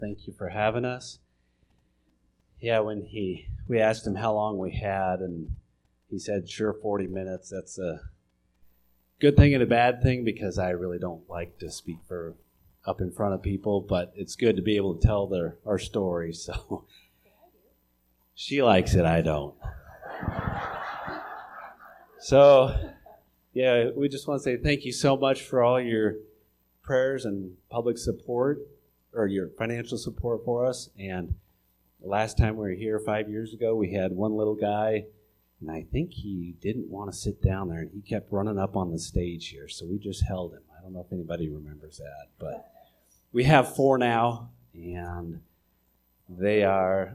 Thank you for having us. Yeah, when we asked him how long we had, and he said, sure, 40 minutes. That's a good thing and a bad thing because I really don't like to speak up in front of people, but it's good to be able to tell our story. So she likes it, I don't. So, yeah, we just want to say thank you so much for all your prayers and public support, or your financial support for us. And the last time we were here 5 years ago, we had one little guy, and I think he didn't want to sit down there, and he kept running up on the stage here, so we just held him. I don't know if anybody remembers that, but we have 4 now, and they are,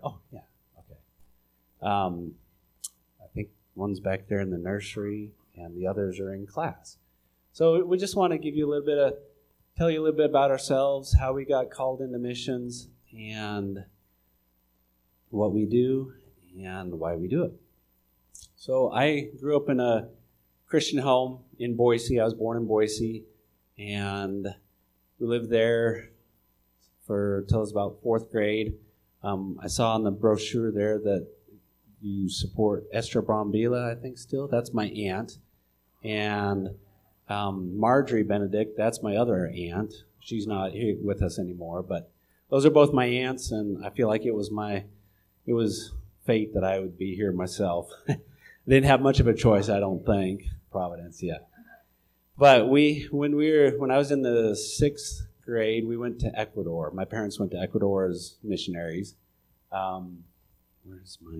I think one's back there in the nursery, and the others are in class. So we just want to give you tell you a little bit about ourselves, how we got called into missions, and what we do, and why we do it. So I grew up in a Christian home in Boise. I was born in Boise, and we lived there till I was about 4th grade. I saw on the brochure there that you support Esther Brambila, I think still. That's my aunt. And Marjorie Benedict, that's my other aunt. She's not here with us anymore, but those are both my aunts, and I feel like it was fate that I would be here myself. I didn't have much of a choice, I don't think. Providence, yeah. But when I was in the 6th grade, we went to Ecuador. My parents went to Ecuador as missionaries. Where's my...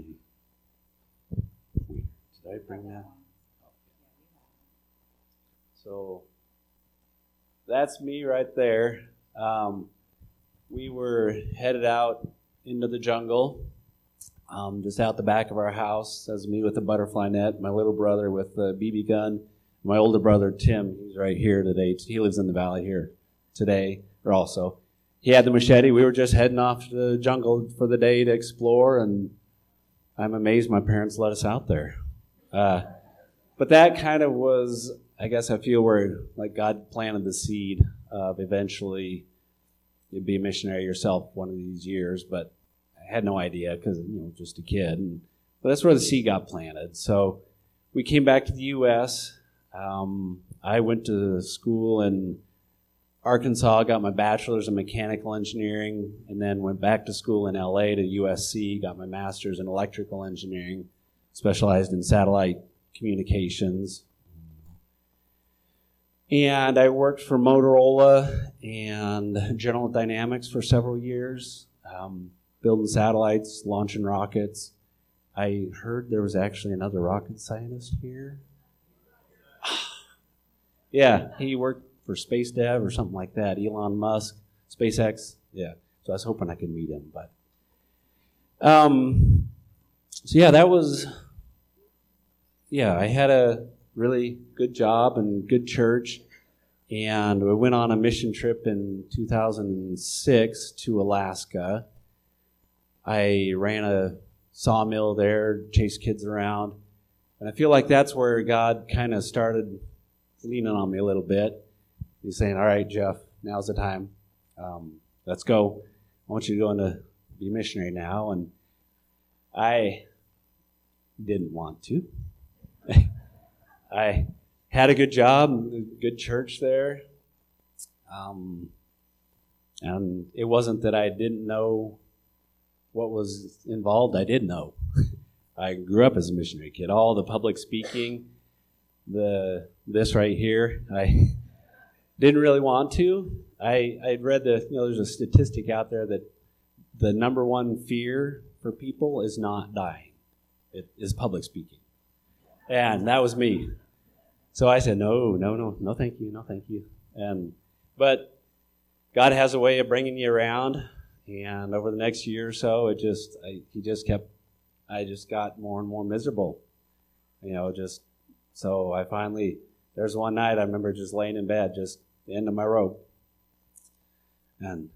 Did I bring that? So that's me right there. We were headed out into the jungle, just out the back of our house. That's me with a butterfly net, my little brother with a BB gun, my older brother Tim, he's right here today. He lives in the valley here today, or also. He had the machete. We were just heading off to the jungle for the day to explore, and I'm amazed my parents let us out there. But that kind of was... I guess I feel where like God planted the seed of eventually you'd be a missionary yourself one of these years, but I had no idea because, just a kid. But that's where the seed got planted. So we came back to the U.S. I went to school in Arkansas, got my bachelor's in mechanical engineering, and then went back to school in L.A. to USC, got my master's in electrical engineering, specialized in satellite communications. And I worked for Motorola and General Dynamics for several years, building satellites, launching rockets. I heard there was actually another rocket scientist here. Yeah, he worked for Space Dev or something like that. Elon Musk, SpaceX. Yeah, so I was hoping I could meet him. But that was. Yeah, I had a really good job and good church, and we went on a mission trip in 2006 to Alaska. I ran a sawmill there, chased kids around, and I feel like that's where God kind of started leaning on me a little bit. He's saying, all right, Jeff, now's the time. Let's go. I want you to go into be a missionary now, and I didn't want to. I had a good job, good church there, and it wasn't that I didn't know what was involved. I did know. I grew up as a missionary kid. All the public speaking, this right here, I didn't really want to. I'd read there's a statistic out there that the number one fear for people is not dying. It is public speaking. And that was me. So I said, no, thank you. But God has a way of bringing you around, and over the next year or so, I just got more and more miserable. So I finally, there's one night I remember just laying in bed, just the end of my rope, and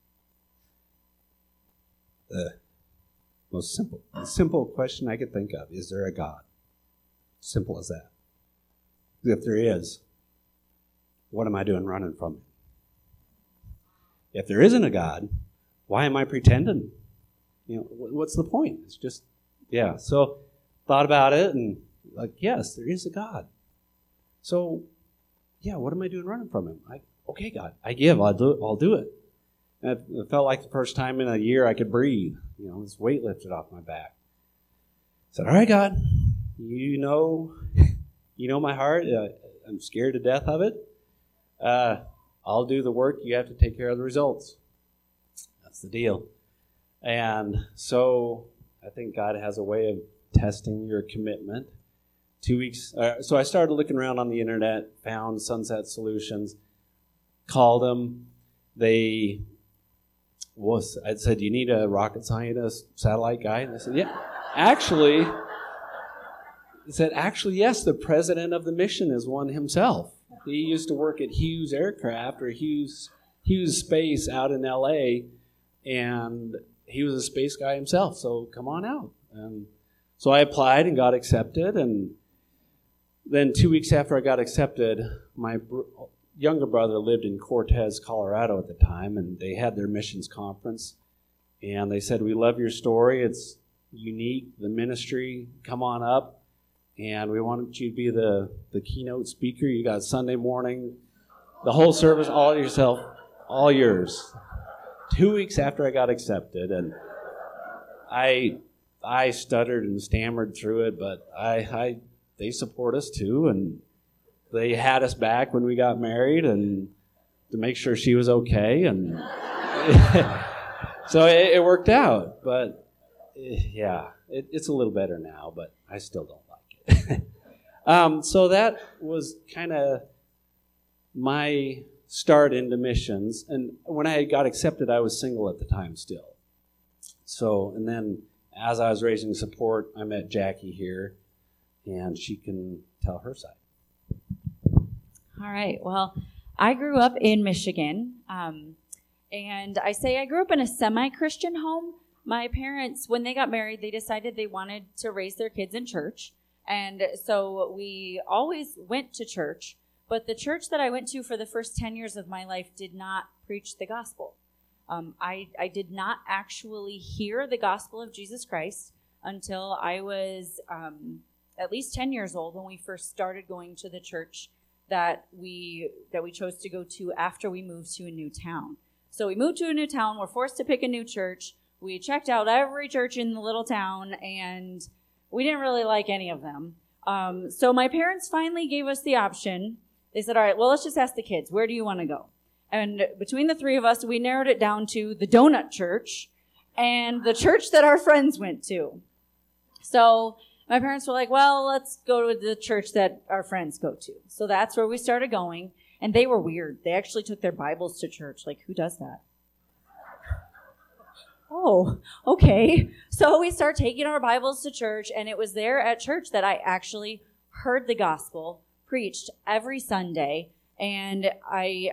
the most simple question I could think of, is there a God? Simple as that. If there is, what am I doing running from him? If there isn't a God, why am I pretending? What's the point? It's just, yeah. So thought about it and yes, there is a God. So, yeah, what am I doing running from him? Okay, God, I give. I'll do it. And it felt like the first time in a year I could breathe. This weight lifted off my back. I said, all right, God, you know my heart. I'm scared to death of it. I'll do the work. You have to take care of the results. That's the deal. And so I think God has a way of testing your commitment. 2 weeks. So I started looking around on the internet, found Sunset Solutions, called them. I said, do you need a rocket scientist, satellite guy? And they said, yeah. Actually, yes, the president of the mission is one himself. He used to work at Hughes Aircraft or Hughes Space out in L.A., and he was a space guy himself, so come on out. And so I applied and got accepted, and then 2 weeks after I got accepted, my younger brother lived in Cortez, Colorado at the time, and they had their missions conference, and they said, we love your story. It's unique, the ministry, come on up, and we want you to be the keynote speaker. You got Sunday morning, the whole service, all yourself, all yours. 2 weeks after I got accepted, and I stuttered and stammered through it, but they support us too, and they had us back when we got married and to make sure she was okay, and so it worked out. But yeah, it's a little better now, but I still don't like it. So that was kind of my start into missions. And when I got accepted, I was single at the time still. So, and then as I was raising support, I met Jackie here, and she can tell her side. All right. Well, I grew up in Michigan, and I say I grew up in a semi-Christian home. My parents, when they got married, they decided they wanted to raise their kids in church, and so we always went to church, but the church that I went to for the first 10 years of my life did not preach the gospel. I did not actually hear the gospel of Jesus Christ until I was at least 10 years old when we first started going to the church that we chose to go to after we moved to a new town. So we moved to a new town. We're forced to pick a new church. We checked out every church in the little town, and we didn't really like any of them. So my parents finally gave us the option. They said, all right, well, let's just ask the kids, where do you want to go? And between the three of us, we narrowed it down to the Donut Church and the church that our friends went to. So my parents were like, well, let's go to the church that our friends go to. So that's where we started going. And they were weird. They actually took their Bibles to church. Like, who does that? Oh, okay. So we started taking our Bibles to church, and it was there at church that I actually heard the gospel preached every Sunday. And I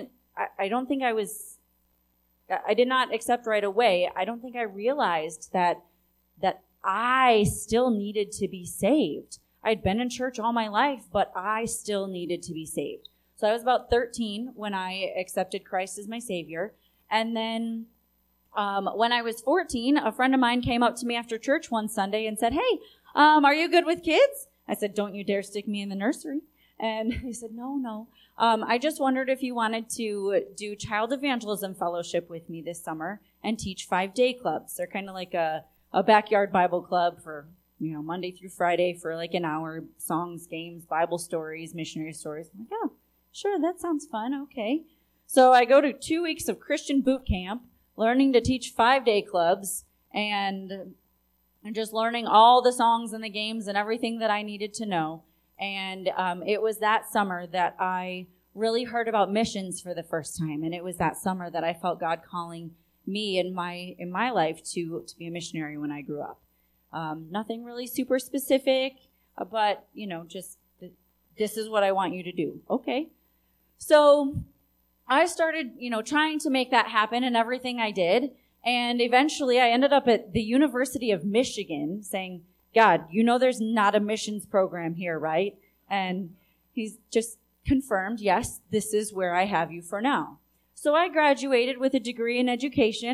did not accept right away. I don't think I realized that I still needed to be saved. I'd been in church all my life, but I still needed to be saved. So I was about 13 when I accepted Christ as my Savior. And then when I was 14, a friend of mine came up to me after church one Sunday and said, hey, are you good with kids? I said, don't you dare stick me in the nursery. And he said, no. I just wondered if you wanted to do Child Evangelism Fellowship with me this summer and teach 5-day clubs. They're kind of like a backyard Bible club for, Monday through Friday for like an hour, songs, games, Bible stories, missionary stories. I'm like, oh, sure, that sounds fun. Okay. So I go to 2 weeks of Christian boot camp, learning to teach 5-day clubs and just learning all the songs and the games and everything that I needed to know. And it was that summer that I really heard about missions for the first time. And it was that summer that I felt God calling me in my life to be a missionary when I grew up. Nothing really super specific, but, just this is what I want you to do. Okay. So I started, trying to make that happen in everything I did. And eventually I ended up at the University of Michigan saying, God, there's not a missions program here, right? And he's just confirmed, yes, this is where I have you for now. So I graduated with a degree in education,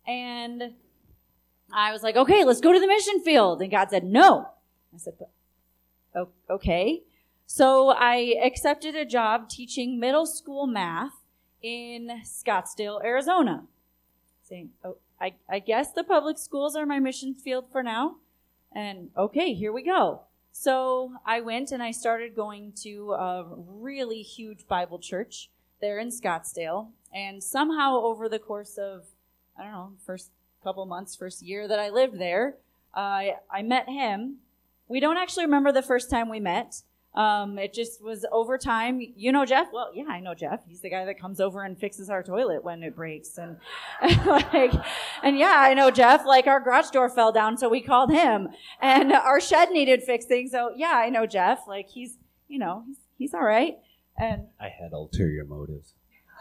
And I was like, okay, let's go to the mission field. And God said, no. I said, okay. So I accepted a job teaching middle school math in Scottsdale, Arizona. Saying, I guess the public schools are my mission field for now. And okay, here we go. So I went and I started going to a really huge Bible church there in Scottsdale. And somehow over the course of, I don't know, first couple months, first year that I lived there, I met him. We don't actually remember the first time we met. It just was over time. You know Jeff? Well, yeah, I know Jeff. He's the guy that comes over and fixes our toilet when it breaks. And yeah, I know Jeff. Like, our garage door fell down, so we called him. And our shed needed fixing, so yeah, I know Jeff. Like, he's all right. And I had ulterior motives.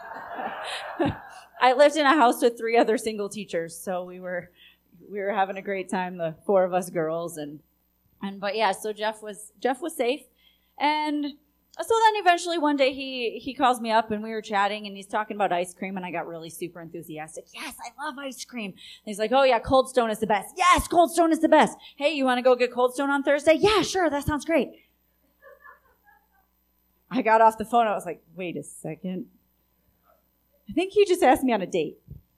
I lived in a house with 3 other single teachers, so we were having a great time, the 4 of us girls, but yeah, so Jeff was safe. And so then eventually one day he calls me up and we were chatting and he's talking about ice cream and I got really super enthusiastic. Yes, I love ice cream. And he's like, oh yeah, Cold Stone is the best. Yes, Cold Stone is the best. Hey, you want to go get Cold Stone on Thursday? Yeah, sure, that sounds great. I got off the phone. I was like, wait a second. I think he just asked me on a date.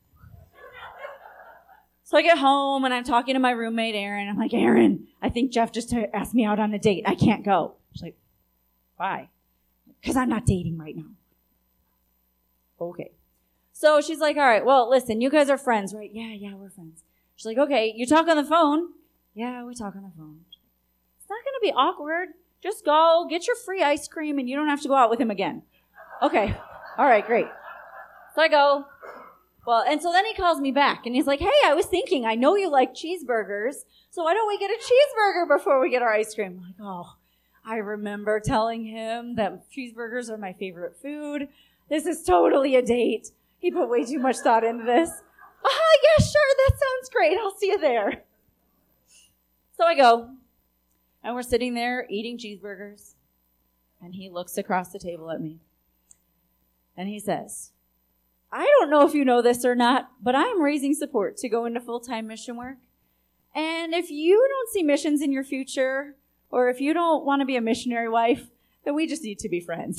So I get home and I'm talking to my roommate, Erin. I'm like, Erin, I think Jeff just asked me out on a date. I can't go. She's like, why? Because I'm not dating right now. Okay. So she's like, all right, well, listen, you guys are friends, right? Yeah, we're friends. She's like, okay, you talk on the phone? Yeah, we talk on the phone. It's not going to be awkward. Just go, get your free ice cream, and you don't have to go out with him again. Okay. All right, great. So I go. Well, and so then he calls me back, and he's like, hey, I was thinking, I know you like cheeseburgers, so why don't we get a cheeseburger before we get our ice cream? I'm like, oh, I remember telling him that cheeseburgers are my favorite food. This is totally a date. He put way too much thought into this. Yeah, sure, that sounds great. I'll see you there. So I go, and we're sitting there eating cheeseburgers, and he looks across the table at me, and he says, I don't know if you know this or not, but I am raising support to go into full-time mission work. And if you don't see missions in your future, or if you don't want to be a missionary wife, then we just need to be friends.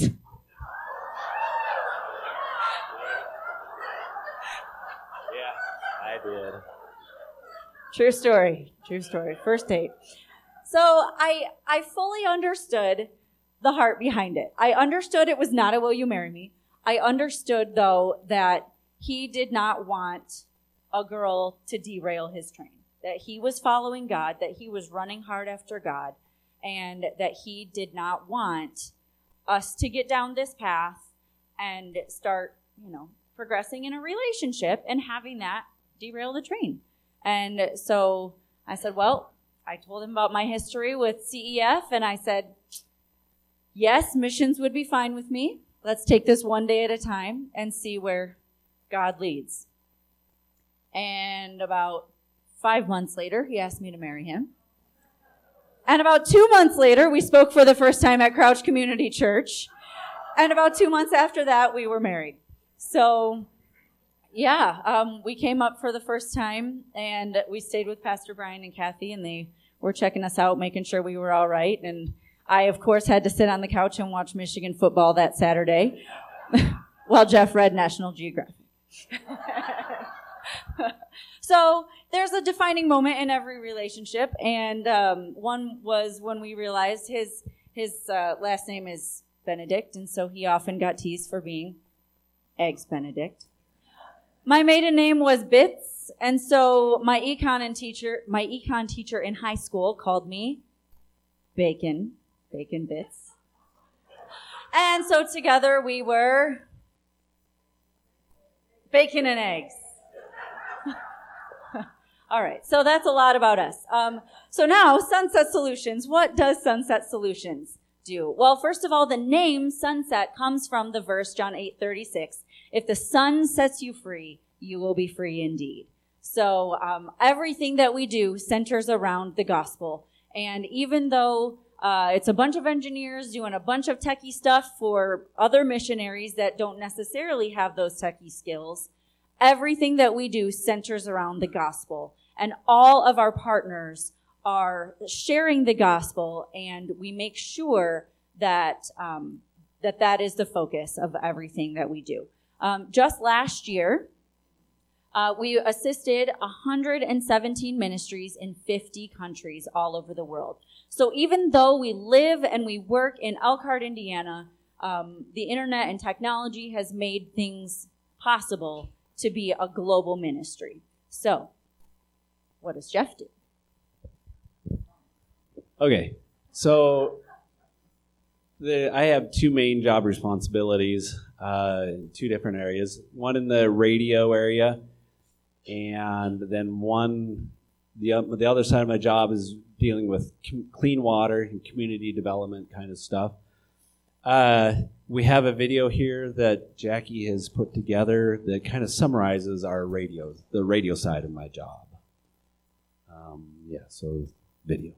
Yeah, I did. True story. First date. So I fully understood the heart behind it. I understood it was not a will you marry me. I understood, though, that he did not want a girl to derail his train, that he was following God, that he was running hard after God, and that he did not want us to get down this path and start, progressing in a relationship and having that derail the train. And so I said, well, I told him about my history with CEF, and I said, yes, missions would be fine with me. Let's take this one day at a time and see where God leads. And about 5 months later, he asked me to marry him. And about 2 months later, we spoke for the first time at Crouch Community Church. And about 2 months after that, we were married. So, yeah, we came up for the first time, and we stayed with Pastor Brian and Kathy, and they were checking us out, making sure we were all right. And I, of course, had to sit on the couch and watch Michigan football that Saturday while Jeff read National Geographic. So there's a defining moment in every relationship, and one was when we realized his last name is Benedict, and so he often got teased for being Eggs Benedict. My maiden name was Bits, and so my econ teacher in high school called me Bacon Bits. And so together we were Bacon and Eggs. All right, so that's a lot about us. So now, Sunset Solutions. What does Sunset Solutions do? Well, first of all, the name Sunset comes from the verse, John 8:36. If the sun sets you free, you will be free indeed. So everything that we do centers around the gospel. And even though it's a bunch of engineers doing a bunch of techie stuff for other missionaries that don't necessarily have those techie skills, Everything that we do centers around the gospel, and all of our partners are sharing the gospel, and we make sure that that is the focus of everything that we do. Just last year, we assisted 117 ministries in 50 countries all over the world. So even though we live and we work in Elkhart, Indiana, the internet and technology has made things possible to be a global ministry. So, what does Jeff do? Okay, so I have two main job responsibilities, two different areas. One in the radio area, and then the other side of my job is dealing with clean water and community development kind of stuff. We have a video here that Jackie has put together that kind of summarizes the radio side of my job. So video.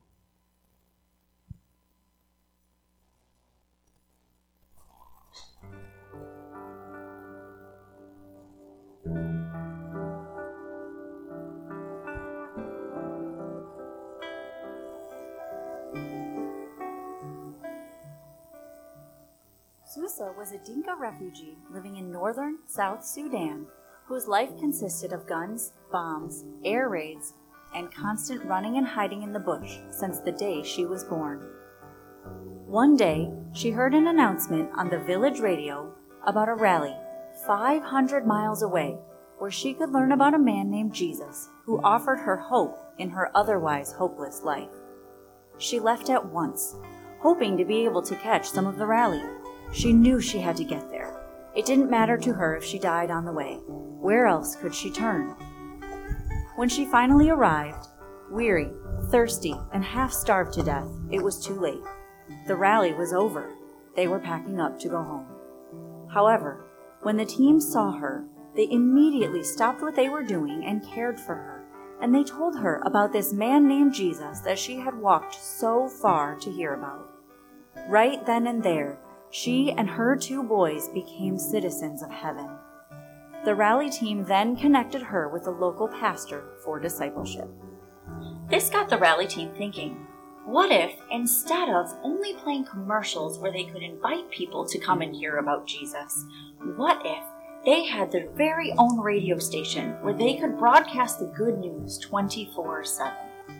Susa was a Dinka refugee living in northern South Sudan, whose life consisted of guns, bombs, air raids, and constant running and hiding in the bush since the day she was born. One day, she heard an announcement on the village radio about a rally 500 miles away where she could learn about a man named Jesus who offered her hope in her otherwise hopeless life. She left at once, hoping to be able to catch some of the rally. She knew she had to get there. It didn't matter to her if she died on the way. Where else could she turn? When she finally arrived, weary, thirsty, and half-starved to death, it was too late. The rally was over. They were packing up to go home. However, when the team saw her, they immediately stopped what they were doing and cared for her, and they told her about this man named Jesus that she had walked so far to hear about. Right then and there, she and her 2 boys became citizens of heaven. The rally team then connected her with a local pastor for discipleship. This got the rally team thinking, what if, instead of only playing commercials where they could invite people to come and hear about Jesus, what if they had their very own radio station where they could broadcast the good news 24/7?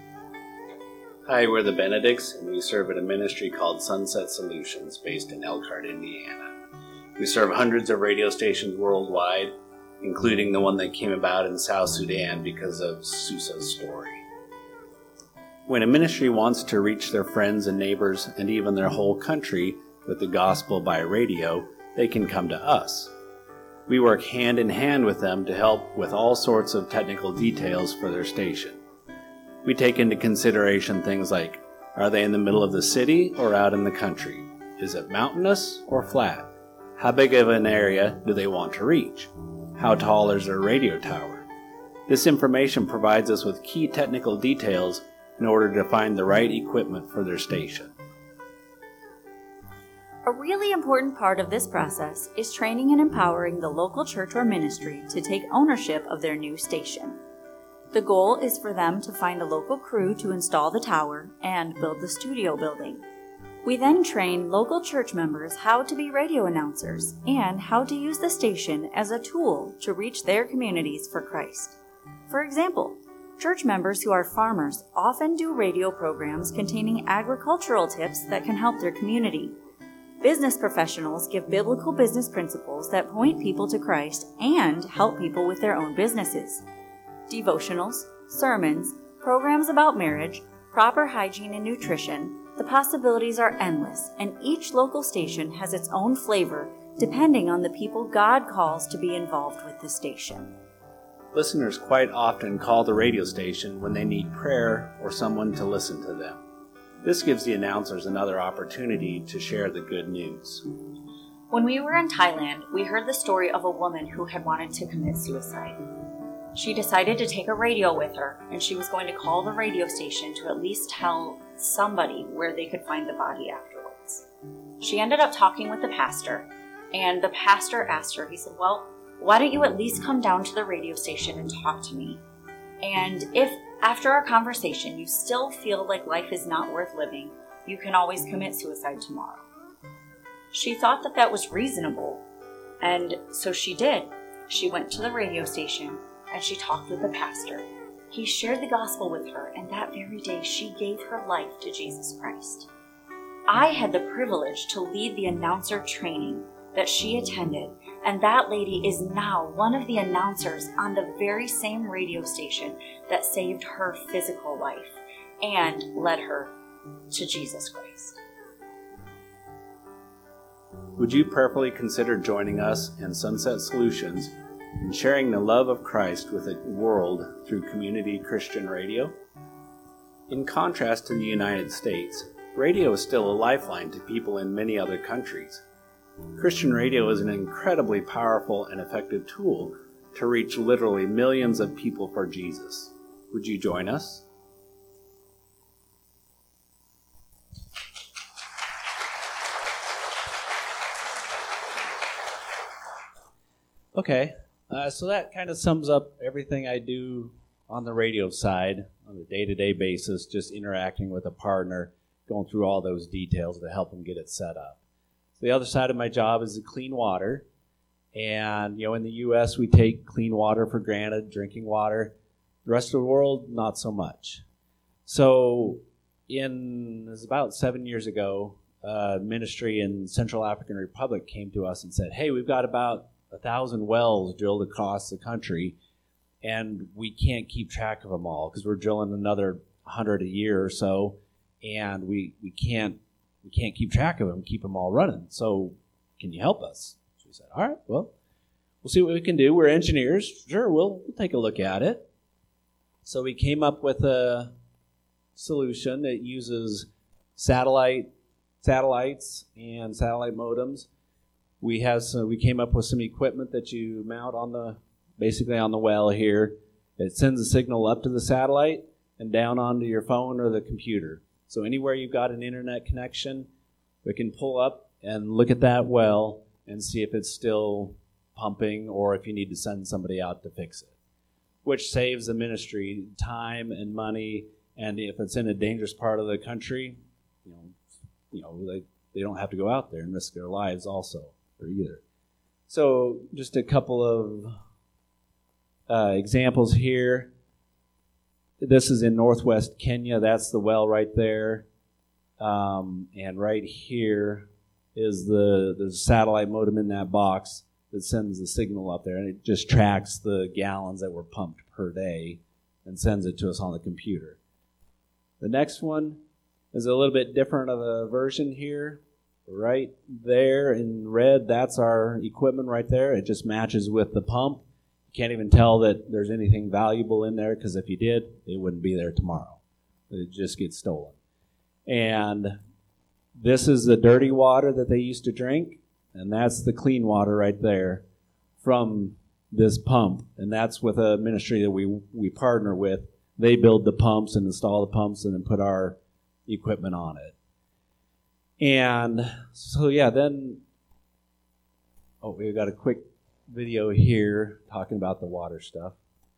Hi, we're the Benedicts, and we serve at a ministry called Sunset Solutions based in Elkhart, Indiana. We serve hundreds of radio stations worldwide, including the one that came about in South Sudan because of Susa's story. When a ministry wants to reach their friends and neighbors and even their whole country with the gospel by radio, they can come to us. We work hand in hand with them to help with all sorts of technical details for their station. We take into consideration things like, are they in the middle of the city or out in the country? Is it mountainous or flat? How big of an area do they want to reach? How tall is their radio tower? This information provides us with key technical details in order to find the right equipment for their station. A really important part of this process is training and empowering the local church or ministry to take ownership of their new station. The goal is for them to find a local crew to install the tower and build the studio building. We then train local church members how to be radio announcers and how to use the station as a tool to reach their communities for Christ. For example, church members who are farmers often do radio programs containing agricultural tips that can help their community. Business professionals give biblical business principles that point people to Christ and help people with their own businesses. Devotionals, sermons, programs about marriage, proper hygiene and nutrition, the possibilities are endless, and each local station has its own flavor depending on the people God calls to be involved with the station. Listeners quite often call the radio station when they need prayer or someone to listen to them. This gives the announcers another opportunity to share the good news. When we were in Thailand, we heard the story of a woman who had wanted to commit suicide. She decided to take a radio with her, and she was going to call the radio station to at least tell somebody where they could find the body afterwards. She ended up talking with the pastor, and the pastor asked her, he said, well, why don't you at least come down to the radio station and talk to me? And if after our conversation you still feel like life is not worth living, you can always commit suicide tomorrow." She thought that that was reasonable, and so she did. She went to the radio station and she talked with the pastor. He shared the gospel with her, and that very day she gave her life to Jesus Christ. I had the privilege to lead the announcer training that she attended, and that lady is now one of the announcers on the very same radio station that saved her physical life and led her to Jesus Christ. Would you prayerfully consider joining us in Sunset Solutions and sharing the love of Christ with the world through Community Christian Radio? In contrast to the United States, radio is still a lifeline to people in many other countries. Christian radio is an incredibly powerful and effective tool to reach literally millions of people for Jesus. Would you join us? Okay, so that kind of sums up everything I do on the radio side on a day-to-day basis, just interacting with a partner, going through all those details to help them get it set up. So the other side of my job is the clean water. And, in the U.S., we take clean water for granted, drinking water. The rest of the world, not so much. So it was about 7 years ago, a ministry in Central African Republic came to us and said, "Hey, we've got about 1,000 wells drilled across the country, and we can't keep track of them all because we're drilling another 100 a year or so, and we can't keep track of them, keep them all running. So can you help us?" So we said, "All right, well, we'll see what we can do. We're engineers. Sure, we'll take a look at it." So we came up with a solution that uses satellites and satellite modems. We came up with some equipment that you mount basically on the well here. It sends a signal up to the satellite and down onto your phone or the computer. So anywhere you've got an internet connection, we can pull up and look at that well and see if it's still pumping or if you need to send somebody out to fix it, which saves the ministry time and money. And if it's in a dangerous part of the country, they don't have to go out there and risk their lives also. Either. So just a couple of examples here. This is in northwest Kenya. That's the well right there. And right here is the satellite modem in that box that sends the signal up there. And it just tracks the gallons that were pumped per day and sends it to us on the computer. The next one is a little bit different of a version here. Right there in red, that's our equipment right there. It just matches with the pump. You can't even tell that there's anything valuable in there because if you did, it wouldn't be there tomorrow. It just gets stolen. And this is the dirty water that they used to drink, and that's the clean water right there from this pump. And that's with a ministry that we partner with. They build the pumps and install the pumps and then put our equipment on it. And so, we've got a quick video here talking about the water stuff.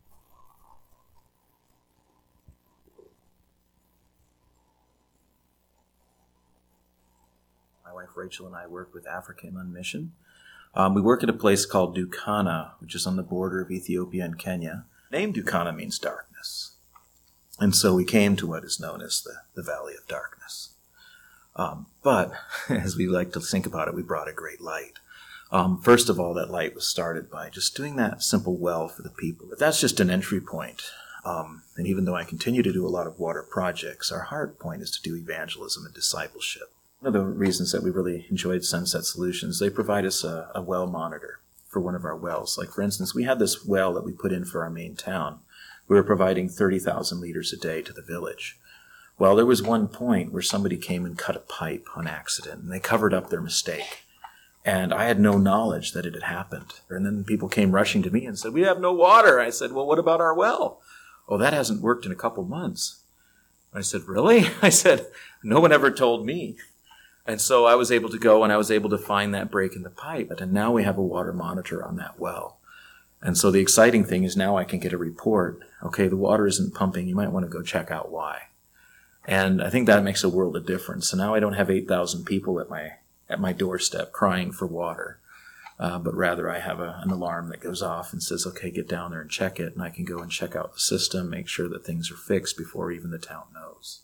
My wife Rachel and I work with Africa Inland Mission. We work at a place called Dukana, which is on the border of Ethiopia and Kenya. The name Dukana means darkness. And so we came to what is known as the Valley of Darkness. But as we like to think about it, we brought a great light. First of all, that light was started by just doing that simple well for the people. But that's just an entry point. And even though I continue to do a lot of water projects, our hard point is to do evangelism and discipleship. One of the reasons that we really enjoyed Sunset Solutions, they provide us a well monitor for one of our wells. Like, for instance, we had this well that we put in for our main town. We were providing 30,000 liters a day to the village. Well, there was one point where somebody came and cut a pipe on accident, and they covered up their mistake. And I had no knowledge that it had happened. And then people came rushing to me and said, "We have no water." I said, "Well, what about our well?" "Oh, that hasn't worked in a couple months." I said, "Really?" I said, "No one ever told me." And so I was able to go and I was able to find that break in the pipe. And now we have a water monitor on that well. And so the exciting thing is now I can get a report. Okay, the water isn't pumping. You might want to go check out why. And I think that makes a world of difference. So now I don't have 8,000 people at my doorstep crying for water, but rather I have an alarm that goes off and says, okay, get down there and check it. And I can go and check out the system, make sure that things are fixed before even the town knows.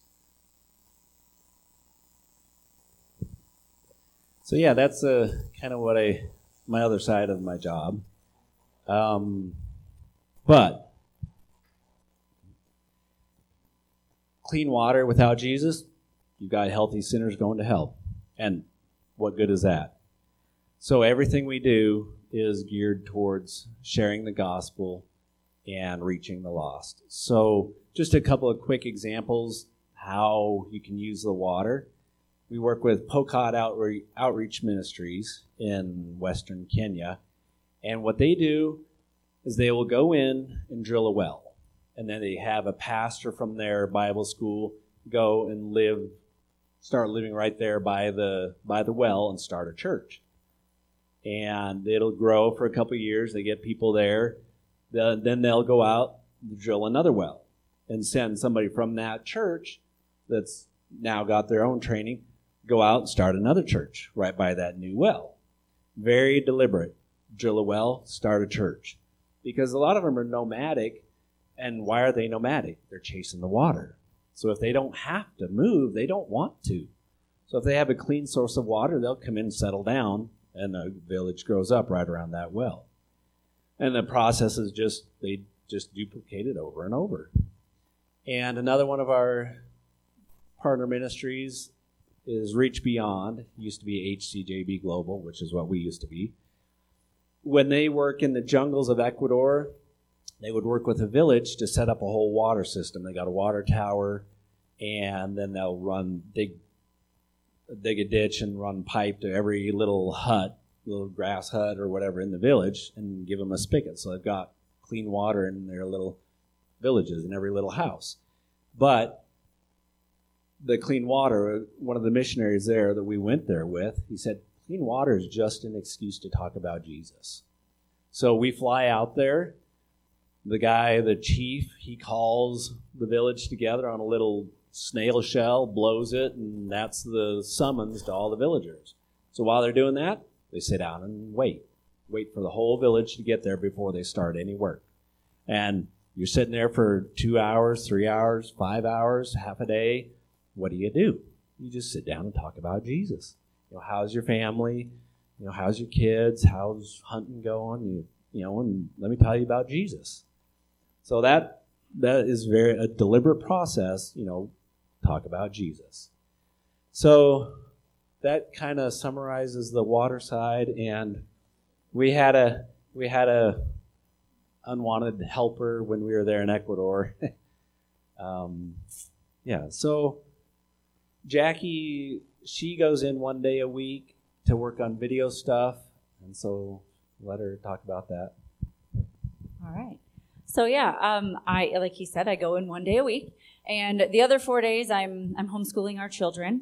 So yeah, that's kind of what my other side of my job. But clean water without Jesus, you've got healthy sinners going to hell. And what good is that? So everything we do is geared towards sharing the gospel and reaching the lost. So just a couple of quick examples how you can use the water. We work with Pokot Outreach Ministries in Western Kenya. And what they do is they will go in and drill a well. And then they have a pastor from their Bible school go and start living right there by the well and start a church. And it'll grow for a couple of years. They get people there. Then they'll go out and drill another well and send somebody from that church that's now got their own training, go out and start another church right by that new well. Very deliberate. Drill a well, start a church. Because a lot of them are nomadic. And why are they nomadic? They're chasing the water. So if they don't have to move, they don't want to. So if they have a clean source of water, they'll come in and settle down, and the village grows up right around that well. And the process is they just duplicate it over and over. And another one of our partner ministries is Reach Beyond. It used to be HCJB Global, which is what we used to be. When they work in the jungles of Ecuador, they would work with a village to set up a whole water system. They got a water tower, and then they'll dig a ditch and run pipe to every little grass hut or whatever in the village and give them a spigot. So they've got clean water in their little villages, in every little house. But the clean water, one of the missionaries there that we went there with, he said, clean water is just an excuse to talk about Jesus. So we fly out there. The chief, he calls the village together on a little snail shell, blows it, and that's the summons to all the villagers. So while they're doing that, they sit down and wait for the whole village to get there before they start any work. And you're sitting there for 2 hours, 3 hours, 5 hours, half a day. What do? You just sit down and talk about Jesus. How's your family? How's your kids? How's hunting going? And let me tell you about Jesus. So that is a deliberate process, talk about Jesus. So that kind of summarizes the water side, and we had a unwanted helper when we were there in Ecuador. So Jackie, she goes in one day a week to work on video stuff, and so let her talk about that. All right. So I, like he said, I go in one day a week, and the other 4 days I'm homeschooling our children,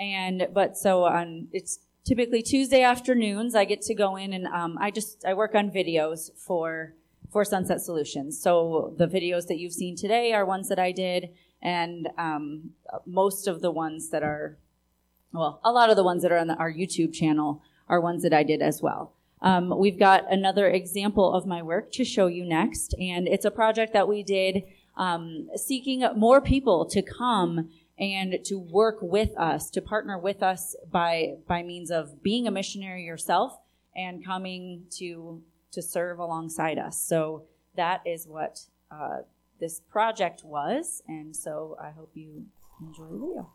it's typically Tuesday afternoons I get to go in and I work on videos for Sunset Solutions. So the videos that you've seen today are ones that I did, and most of the ones that are, a lot of the ones that are on our YouTube channel are ones that I did as well. We've got another example of my work to show you next, and it's a project that we did seeking more people to come and to work with us, to partner with us by means of being a missionary yourself and coming to serve alongside us. So that is what this project was, and so I hope you enjoy the video.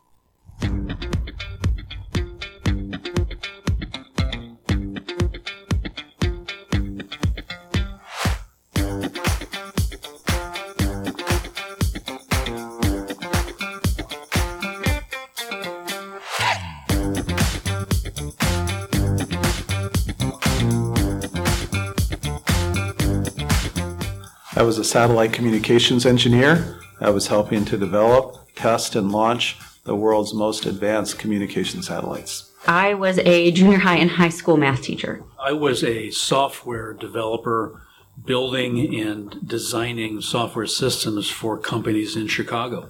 I was a satellite communications engineer. I was helping to develop, test, and launch the world's most advanced communication satellites. I was a junior high and high school math teacher. I was a software developer building and designing software systems for companies in Chicago.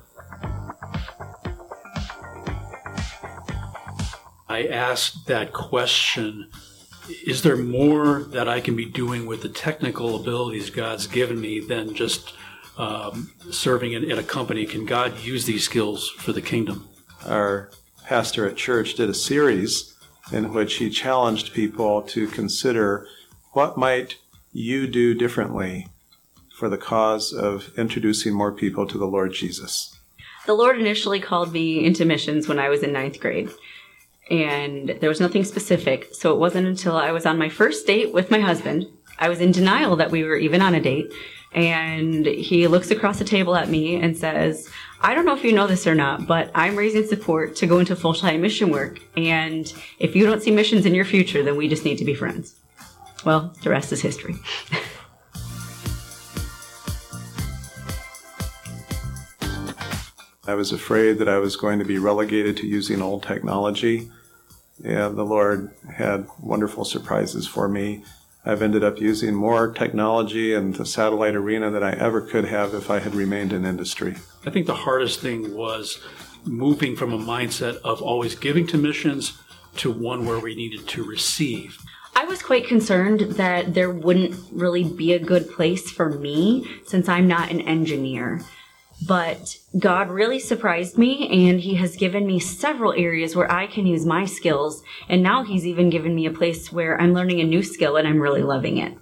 I asked that question, is there more that I can be doing with the technical abilities God's given me than just serving at a company? Can God use these skills for the kingdom? Our pastor at church did a series in which he challenged people to consider what might you do differently for the cause of introducing more people to the Lord Jesus. The Lord initially called me into missions when I was in 9th grade. And there was nothing specific. So it wasn't until I was on my first date with my husband. I was in denial that we were even on a date. And he looks across the table at me and says, I don't know if you know this or not, but I'm raising support to go into full-time mission work. And if you don't see missions in your future, then we just need to be friends. Well, the rest is history. I was afraid that I was going to be relegated to using old technology, and the Lord had wonderful surprises for me. I've ended up using more technology in the satellite arena than I ever could have if I had remained in industry. I think the hardest thing was moving from a mindset of always giving to missions to one where we needed to receive. I was quite concerned that there wouldn't really be a good place for me since I'm not an engineer. But God really surprised me, and he has given me several areas where I can use my skills. And now he's even given me a place where I'm learning a new skill and I'm really loving it.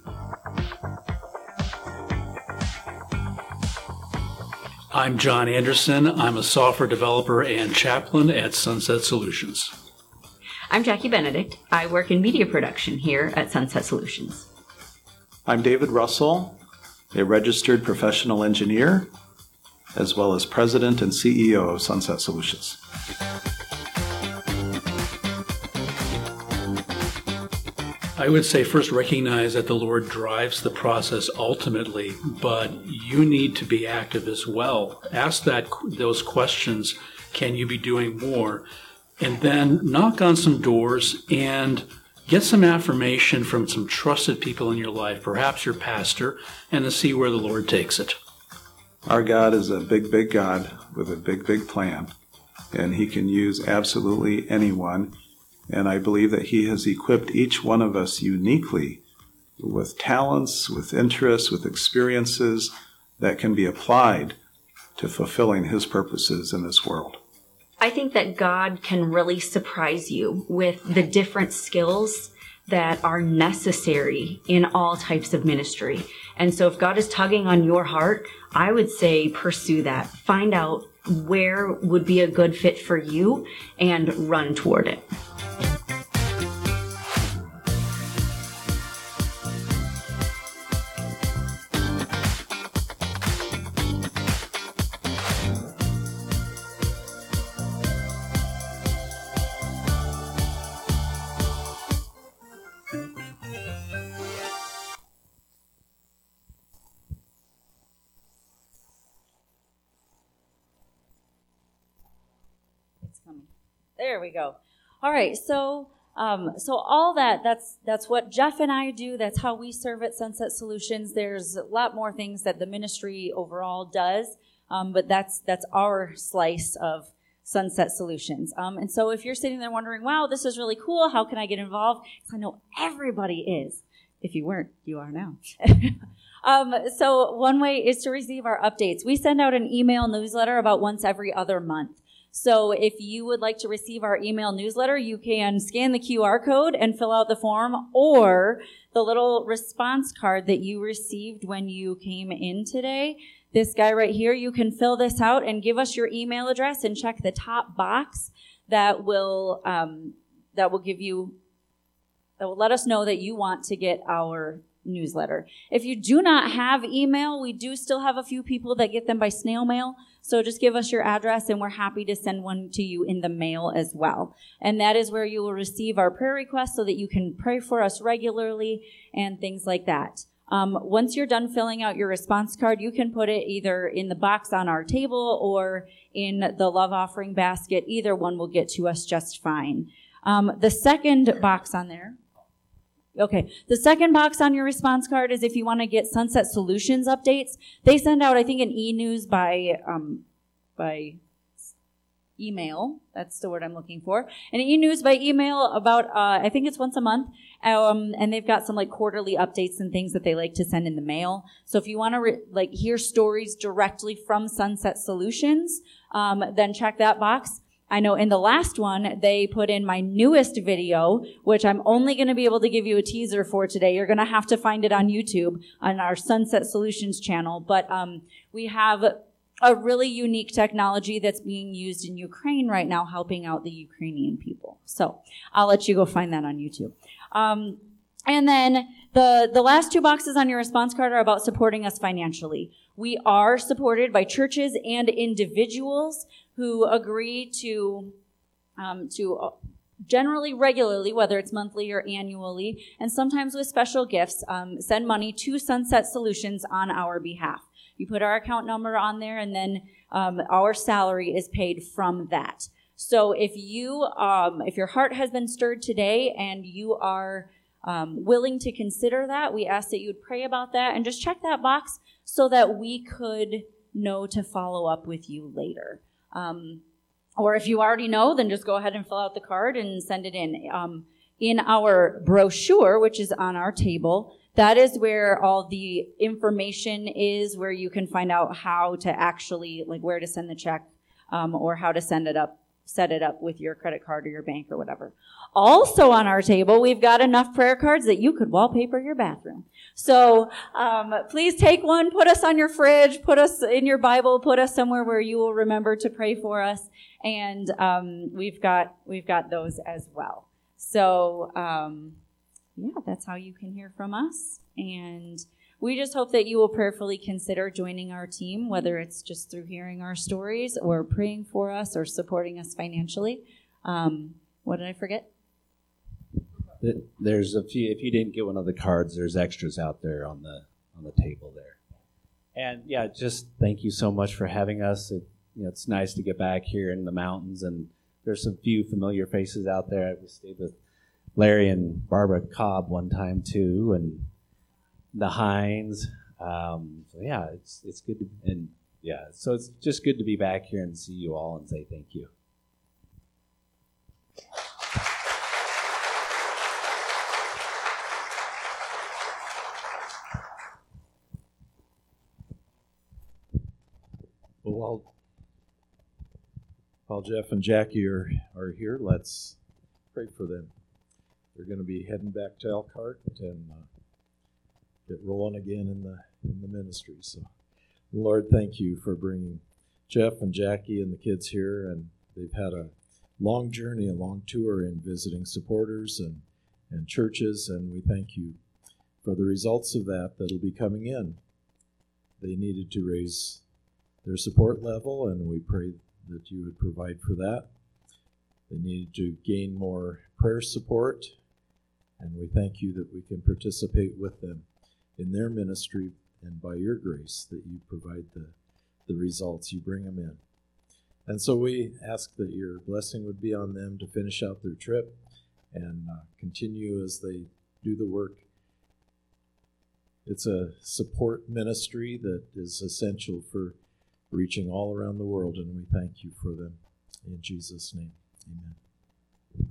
I'm John Anderson. I'm a software developer and chaplain at Sunset Solutions. I'm Jackie Benedict. I work in media production here at Sunset Solutions. I'm David Russell, a registered professional engineer, as well as president and CEO of Sunset Solutions. I would say first recognize that the Lord drives the process ultimately, but you need to be active as well. Ask those questions, can you be doing more? And then knock on some doors and get some affirmation from some trusted people in your life, perhaps your pastor, and to see where the Lord takes it. Our God is a big, big God with a big, big plan, and he can use absolutely anyone. And I believe that he has equipped each one of us uniquely with talents, with interests, with experiences that can be applied to fulfilling his purposes in this world. I think that God can really surprise you with the different skills that are necessary in all types of ministry. And so if God is tugging on your heart, I would say pursue that. Find out where would be a good fit for you and run toward it. There we go. All right, so all that's what Jeff and I do. That's how we serve at Sunset Solutions. There's a lot more things that the ministry overall does, but that's our slice of Sunset Solutions. And so if you're sitting there wondering, wow, this is really cool, how can I get involved? I know everybody is. If you weren't, you are now. So one way is to receive our updates. We send out an email newsletter about once every other month. So if you would like to receive our email newsletter, you can scan the QR code and fill out the form, or the little response card that you received when you came in today. This guy right here, you can fill this out and give us your email address and check the top box that will let us know that you want to get our newsletter. If you do not have email, we do still have a few people that get them by snail mail. So just give us your address and we're happy to send one to you in the mail as well. And that is where you will receive our prayer requests so that you can pray for us regularly and things like that. Once you're done filling out your response card, you can put it either in the box on our table or in the love offering basket. Either one will get to us just fine. The second box on there, Okay. The second box on your response card is if you want to get Sunset Solutions updates. They send out, I think, an e-news by email. That's the word I'm looking for. An e-news by email about, I think it's once a month. And they've got some like quarterly updates and things that they like to send in the mail. So if you want to hear stories directly from Sunset Solutions, then check that box. I know in the last one, they put in my newest video, which I'm only going to be able to give you a teaser for today. You're going to have to find it on YouTube on our Sunset Solutions channel. But we have a really unique technology that's being used in Ukraine right now, helping out the Ukrainian people. So I'll let you go find that on YouTube. And then the last two boxes on your response card are about supporting us financially. We are supported by churches and individuals who agree to generally regularly, whether it's monthly or annually, and sometimes with special gifts, send money to Sunset Solutions on our behalf. You put our account number on there, and then our salary is paid from that. So if your heart has been stirred today and you are willing to consider that, we ask that you would pray about that and just check that box so that we could know to follow up with you later. Or if you already know, then just go ahead and fill out the card and send it in. In our brochure, which is on our table, that is where all the information is, where you can find out how to actually, where to send the check, or how to set it up with your credit card or your bank or whatever. Also on our table, we've got enough prayer cards that you could wallpaper your bathroom. So please take one, put us on your fridge, put us in your Bible, put us somewhere where you will remember to pray for us. And we've got those as well. So that's how you can hear from us. And we just hope that you will prayerfully consider joining our team, whether it's just through hearing our stories or praying for us or supporting us financially. What did I forget? There's a few. If you didn't get one of the cards, there's extras out there on the table there. And yeah, just thank you so much for having us. It's nice to get back here in the mountains, and there's some few familiar faces out there. We stayed with Larry and Barbara Cobb one time too, and the Hines. It's good so it's just good to be back here and see you all and say thank you. Well, while Jeff and Jackie are here, let's pray for them. They're going to be heading back to Elkhart and get rolling again in the ministry. So, Lord, thank you for bringing Jeff and Jackie and the kids here, and they've had a long journey, a long tour in visiting supporters and churches, and we thank you for the results of that'll be coming in. They needed to raise their support level, and we pray that you would provide for that. They needed to gain more prayer support, and we thank you that we can participate with them in their ministry, and by your grace that you provide the results, you bring them in. And so we ask that your blessing would be on them to finish out their trip and continue as they do the work. It's a support ministry that is essential for reaching all around the world, and we thank you for them. In Jesus' name, amen.